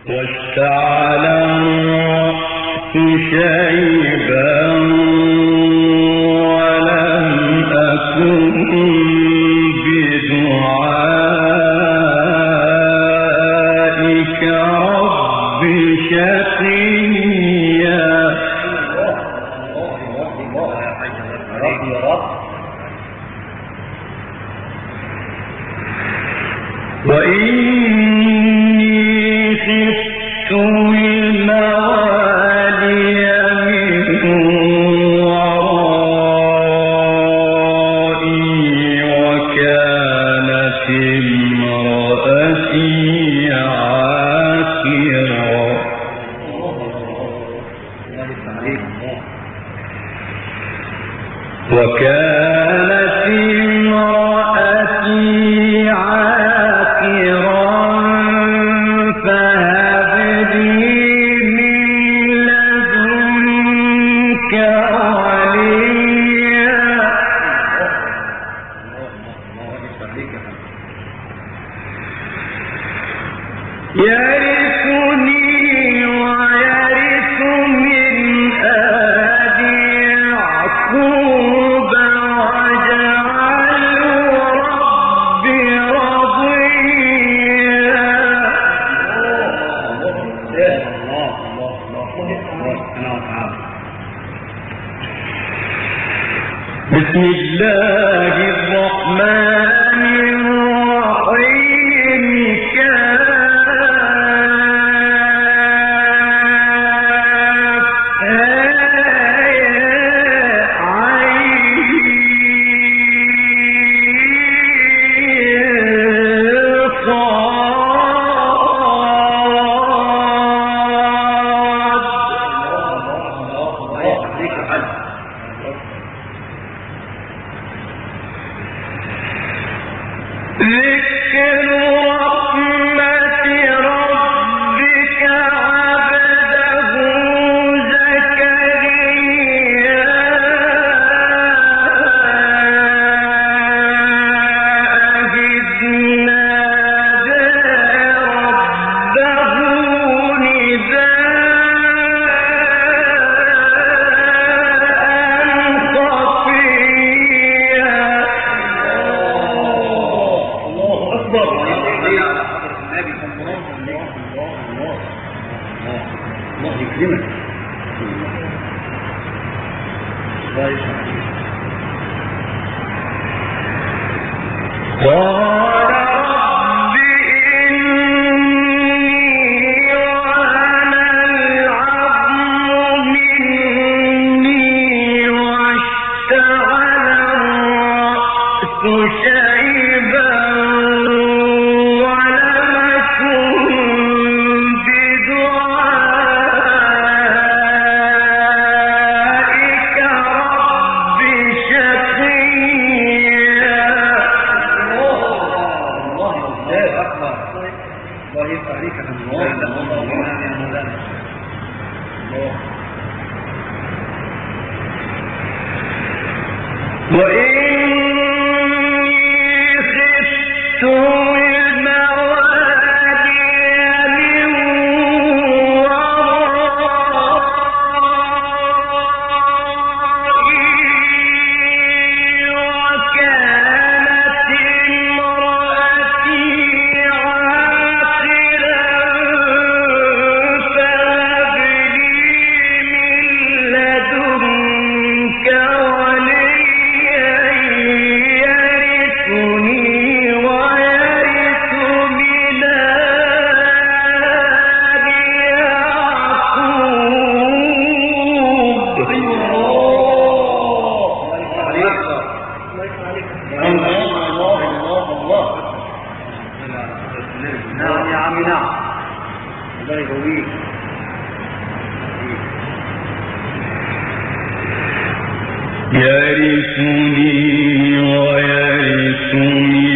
واشتعل الرأس شيبا ولم أكن بدعائك رب شقيا. وإني خفت الموالي من ورائي وكانت امرأتي عاقرا. وكانت امرأتي عاقرا فهب لي من لدنك وليا. يرثني ويرث من آل يعقوب واجعله رب رضيا. بسم الله الرحمن الرحيم. ذكر رحمة ربك عبده زكريا إذ نادى ربه نداء خفيا. قال رب إني وهن العظم مني واشتعل الرأس شيبا ولم أكن بدعائك رب شقيا. وإني خفت الموالي من ورائي وكانت امرأتي عاقرا فهب لي من لدنك وليا يرثني ويرث من آل يعقوب. نعم يا عمي نعم. الله يقويك. يرثني ويرث من